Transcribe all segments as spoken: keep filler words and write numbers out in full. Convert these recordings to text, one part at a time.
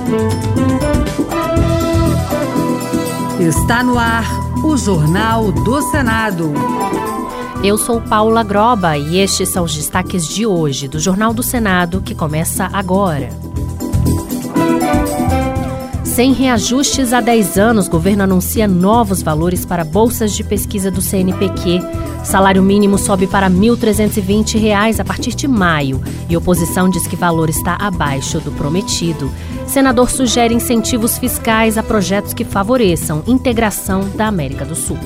Está no ar o Jornal do Senado. Eu sou Paula Groba e estes são os destaques de hoje do Jornal do Senado, que começa agora. Sem reajustes há dez anos, o governo anuncia novos valores para bolsas de pesquisa do C N P Q. Salário mínimo sobe para mil trezentos e vinte reais a partir de maio e oposição diz que o valor está abaixo do prometido. Senador sugere incentivos fiscais a projetos que favoreçam a integração da América do Sul.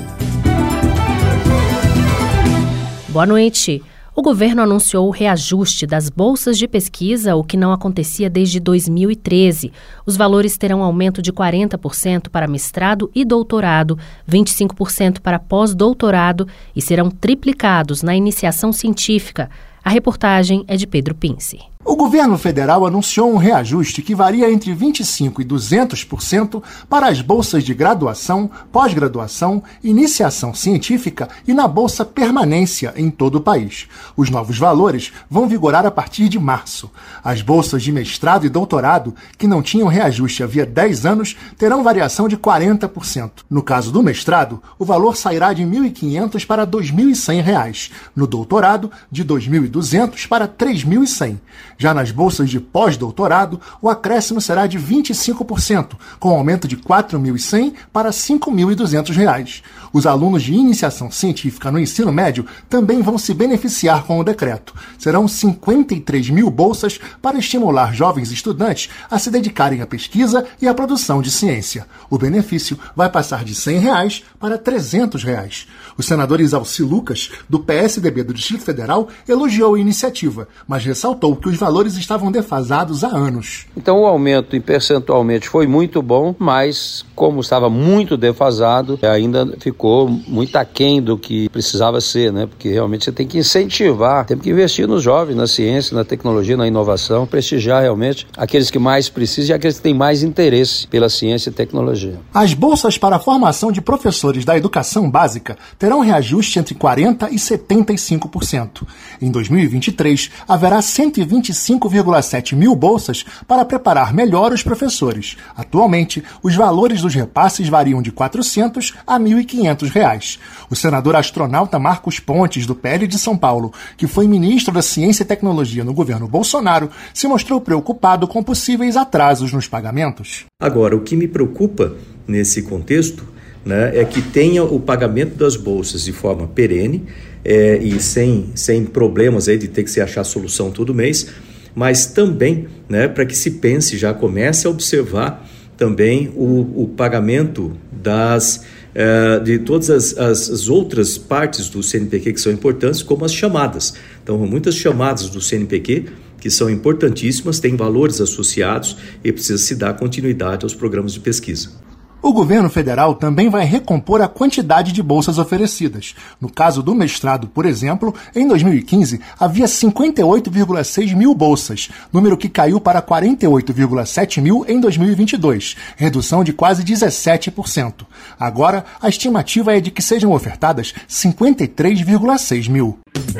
Boa noite. O governo anunciou o reajuste das bolsas de pesquisa, o que não acontecia desde dois mil e treze. Os valores terão aumento de quarenta por cento para mestrado e doutorado, vinte e cinco por cento para pós-doutorado e serão triplicados na iniciação científica. A reportagem é de Pedro Pince. O governo federal anunciou um reajuste que varia entre vinte e cinco por cento e duzentos por cento para as bolsas de graduação, pós-graduação, iniciação científica e na Bolsa Permanência em todo o país. Os novos valores vão vigorar a partir de março. As bolsas de mestrado e doutorado, que não tinham reajuste havia dez anos, terão variação de quarenta por cento. No caso do mestrado, o valor sairá de mil e quinhentos para dois mil e cem reais. No doutorado, de dois mil e duzentos para três mil e cem. Já nas bolsas de pós-doutorado, o acréscimo será de vinte e cinco por cento, com aumento de quatro mil e cem para cinco mil e duzentos reais. Os alunos de iniciação científica no ensino médio também vão se beneficiar com o decreto. Serão cinquenta e três mil bolsas para estimular jovens estudantes a se dedicarem à pesquisa e à produção de ciência. O benefício vai passar de cem reais para trezentos reais. O senador Isalci Lucas, do P S D B do Distrito Federal, elogiou a iniciativa, mas ressaltou que os valores estavam defasados há anos. Então o aumento percentualmente foi muito bom, mas como estava muito defasado, ainda ficou muito aquém do que precisava ser, né? Porque realmente você tem que incentivar, tem que investir nos jovens, na ciência, na tecnologia, na inovação, prestigiar realmente aqueles que mais precisam e aqueles que têm mais interesse pela ciência e tecnologia. As bolsas para a formação de professores da educação básica terão reajuste entre quarenta por cento e setenta e cinco por cento. Em dois mil e vinte e três, haverá cento e vinte e cinco vírgula sete mil bolsas para preparar melhor os professores. Atualmente, os valores dos repasses variam de quatrocentos a mil e quinhentos reais. O senador astronauta Marcos Pontes, do P L de São Paulo, que foi ministro da Ciência e Tecnologia no governo Bolsonaro, se mostrou preocupado com possíveis atrasos nos pagamentos. Agora, o que me preocupa nesse contexto, né, é que tenha o pagamento das bolsas de forma perene é, e sem, sem problemas aí de ter que se achar solução todo mês, mas também, né, para que se pense, já comece a observar também o, o pagamento das, é, de todas as, as, as outras partes do C N P Q que são importantes, como as chamadas. Então, muitas chamadas do C N P Q que são importantíssimas, têm valores associados e precisa se dar continuidade aos programas de pesquisa. O governo federal também vai recompor a quantidade de bolsas oferecidas. No caso do mestrado, por exemplo, em dois mil e quinze, havia cinquenta e oito vírgula seis mil bolsas, número que caiu para quarenta e oito vírgula sete mil em dois mil e vinte e dois, redução de quase dezessete por cento. Agora, a estimativa é de que sejam ofertadas cinquenta e três vírgula seis mil.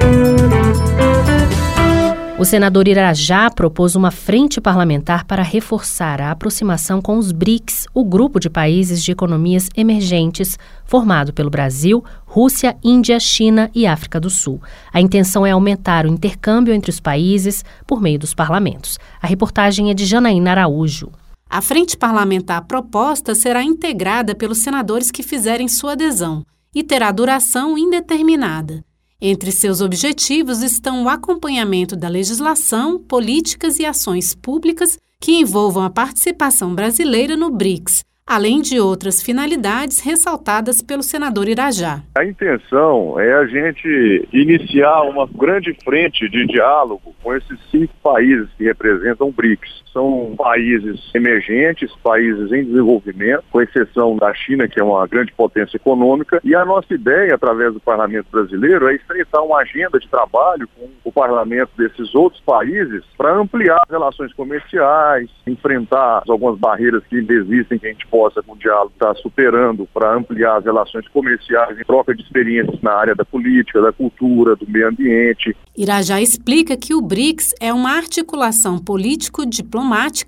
O senador Irajá propôs uma frente parlamentar para reforçar a aproximação com os BRICS, o grupo de países de economias emergentes, formado pelo Brasil, Rússia, Índia, China e África do Sul. A intenção é aumentar o intercâmbio entre os países por meio dos parlamentos. A reportagem é de Janaína Araújo. A frente parlamentar proposta será integrada pelos senadores que fizerem sua adesão e terá duração indeterminada. Entre seus objetivos estão o acompanhamento da legislação, políticas e ações públicas que envolvam a participação brasileira no BRICS, além de outras finalidades ressaltadas pelo senador Irajá. A intenção é a gente iniciar uma grande frente de diálogo com esses cinco países que representam o BRICS. São países emergentes, países em desenvolvimento, com exceção da China, que é uma grande potência econômica, e a nossa ideia, através do Parlamento Brasileiro, é estreitar uma agenda de trabalho com o parlamento desses outros países para ampliar as relações comerciais, enfrentar algumas barreiras que ainda existem, que a gente possa, com o diálogo, estar superando para ampliar as relações comerciais em troca de experiências na área da política, da cultura, do meio ambiente. Irajá explica que o BRICS é uma articulação político-diplomática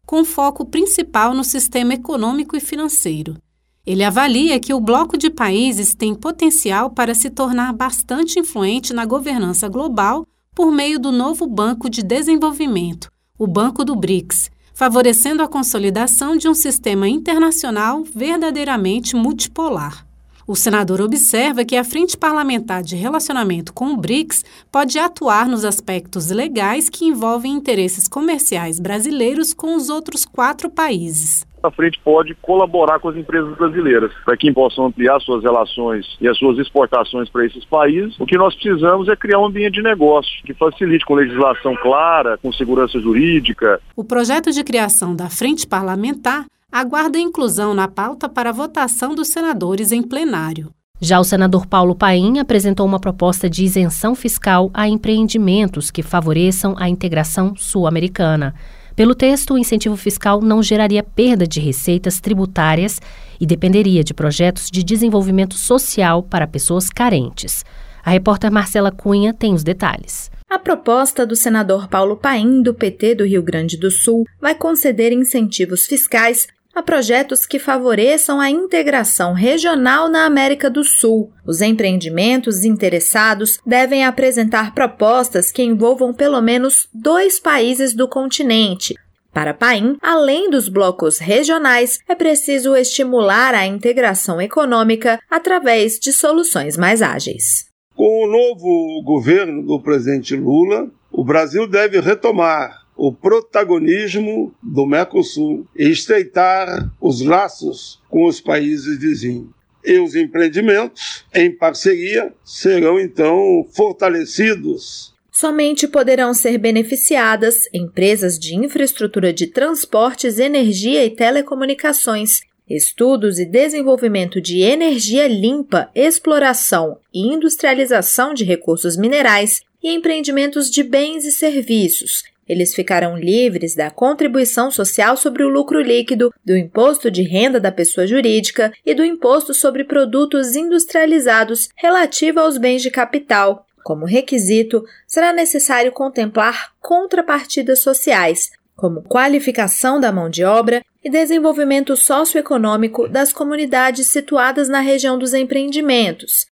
com foco principal no sistema econômico e financeiro. Ele avalia que o bloco de países tem potencial para se tornar bastante influente na governança global por meio do novo Banco de Desenvolvimento, o Banco do BRICS, favorecendo a consolidação de um sistema internacional verdadeiramente multipolar. O senador observa que a Frente Parlamentar de Relacionamento com o BRICS pode atuar nos aspectos legais que envolvem interesses comerciais brasileiros com os outros quatro países. A frente pode colaborar com as empresas brasileiras para que possam ampliar suas relações e as suas exportações para esses países. O que nós precisamos é criar um ambiente de negócio que facilite com legislação clara, com segurança jurídica. O projeto de criação da Frente Parlamentar aguarda a inclusão na pauta para a votação dos senadores em plenário. Já o senador Paulo Paim apresentou uma proposta de isenção fiscal a empreendimentos que favoreçam a integração sul-americana. Pelo texto, o incentivo fiscal não geraria perda de receitas tributárias e dependeria de projetos de desenvolvimento social para pessoas carentes. A repórter Marcela Cunha tem os detalhes. A proposta do senador Paulo Paim, do P T do Rio Grande do Sul, vai conceder incentivos fiscais a projetos que favoreçam a integração regional na América do Sul. Os empreendimentos interessados devem apresentar propostas que envolvam pelo menos dois países do continente. Para Paim, além dos blocos regionais, é preciso estimular a integração econômica através de soluções mais ágeis. Com o novo governo do presidente Lula, o Brasil deve retomar o protagonismo do Mercosul e estreitar os laços com os países vizinhos. E os empreendimentos, em parceria, serão então fortalecidos. Somente poderão ser beneficiadas empresas de infraestrutura de transportes, energia e telecomunicações, estudos e desenvolvimento de energia limpa, exploração e industrialização de recursos minerais e empreendimentos de bens e serviços. Eles ficarão livres da contribuição social sobre o lucro líquido, do imposto de renda da pessoa jurídica e do imposto sobre produtos industrializados relativo aos bens de capital. Como requisito, será necessário contemplar contrapartidas sociais, como qualificação da mão de obra e desenvolvimento socioeconômico das comunidades situadas na região dos empreendimentos.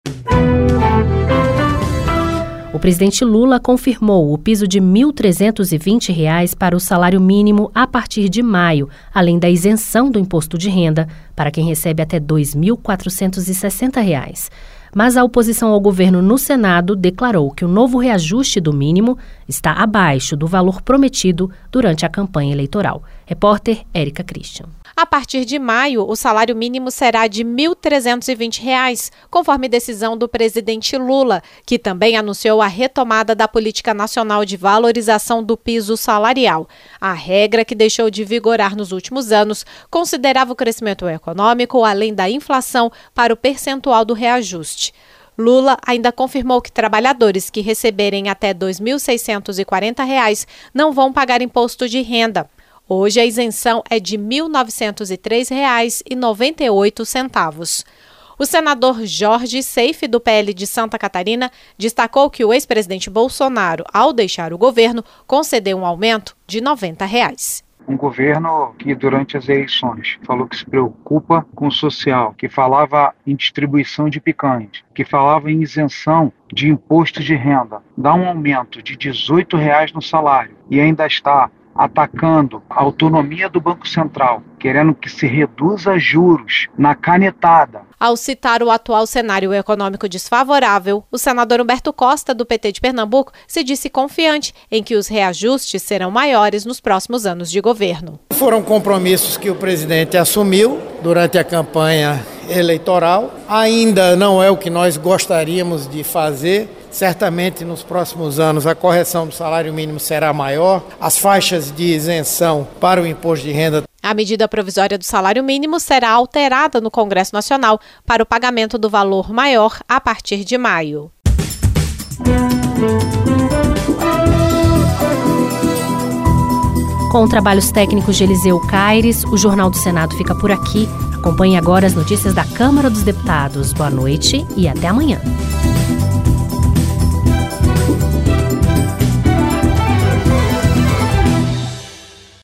O presidente Lula confirmou o piso de mil trezentos e vinte reais para o salário mínimo a partir de maio, além da isenção do imposto de renda para quem recebe até dois mil quatrocentos e sessenta reais. Mas a oposição ao governo no Senado declarou que o novo reajuste do mínimo está abaixo do valor prometido durante a campanha eleitoral. Repórter Érica Christian. A partir de maio, o salário mínimo será de mil trezentos e vinte reais, conforme decisão do presidente Lula, que também anunciou a retomada da Política Nacional de Valorização do Piso Salarial. A regra, que deixou de vigorar nos últimos anos, considerava o crescimento econômico, além da inflação, para o percentual do reajuste. Lula ainda confirmou que trabalhadores que receberem até dois mil seiscentos e quarenta reais não vão pagar imposto de renda. Hoje a isenção é de mil novecentos e três reais e noventa e oito centavos. O senador Jorge Seife, do P L de Santa Catarina, destacou que o ex-presidente Bolsonaro, ao deixar o governo, concedeu um aumento de noventa reais. Um governo que durante as eleições falou que se preocupa com o social, que falava em distribuição de picanhas, que falava em isenção de imposto de renda, dá um aumento de dezoito reais no salário e ainda está atacando a autonomia do Banco Central, querendo que se reduza juros na canetada. Ao citar o atual cenário econômico desfavorável, o senador Humberto Costa, do P T de Pernambuco, se disse confiante em que os reajustes serão maiores nos próximos anos de governo. Foram compromissos que o presidente assumiu durante a campanha eleitoral. Ainda não é o que nós gostaríamos de fazer. Certamente nos próximos anos a correção do salário mínimo será maior, as faixas de isenção para o imposto de renda. A medida provisória do salário mínimo será alterada no Congresso Nacional para o pagamento do valor maior a partir de maio. Com trabalhos técnicos de Eliseu Caires, o Jornal do Senado fica por aqui. Acompanhe agora as notícias da Câmara dos Deputados. Boa noite e até amanhã.